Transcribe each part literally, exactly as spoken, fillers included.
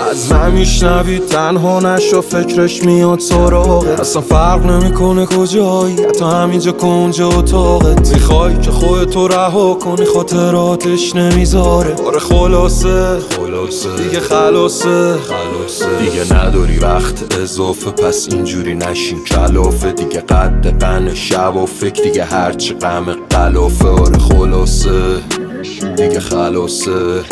از من میشنوی تنها نشو، فکرش میاد سراغت. اصلا فرق نمیکنه کجایی، حتی همینجا کنجا اتاقت. میخوای که خودتو رها کنی، خاطراتش نمیذاره. آره خلاصه خلاصه دیگه خلاصه خلاصه دیگه نداری وقت اضافه، پس اینجوری نشین کلافه. دیگه قد قن شب و فکر، دیگه هرچی غم قلافه. آره خلاصه دیگه خلاصه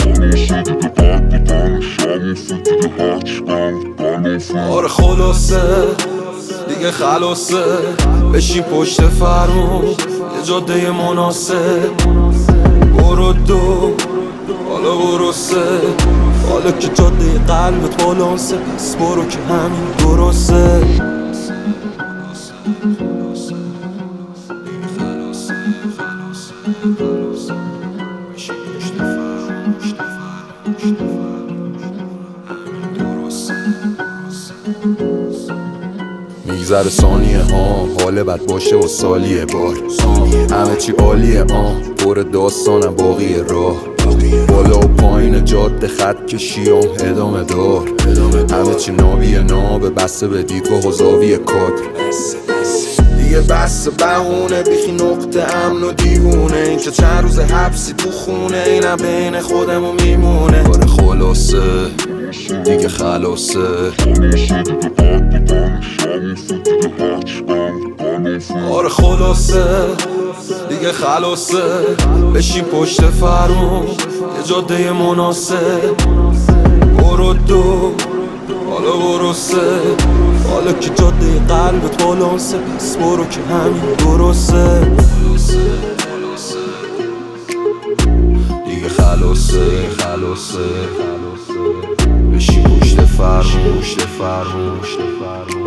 آره خلاصه دیگه خلاصه. بشین پشت فرمون یه جاده مناسب، برو دو حالا برو سه. حالا که جاده قلبت بالانسه، پس برو که همین درسته. میگذره ثانیه ها، حال بد باشه و سالیه بار. همه چی عالیه آن، پر داستانم باقی راه. بالا و پایین جاده خط کشیم ادامه دار. همه چی نابیه نابه، بسته به دیدگاه و زاویه کادر. دیگه بس بهونه، بیخی نقطه امن و دیوونه. این که چند روز حبسی تو خونه، اینم بین خودمو میمونه. آره خلاصه دیگه خلاصه آره خلاصه دیگه خلاصه. بشین پشت فرمون یه جاده مناسب، برو دو حالا برو سه. حالا که جاده قلبت بالانسه، پس برو که همین درسته. دیگه خلاصه خلاصه بشین پشت فرمون پشت فرمون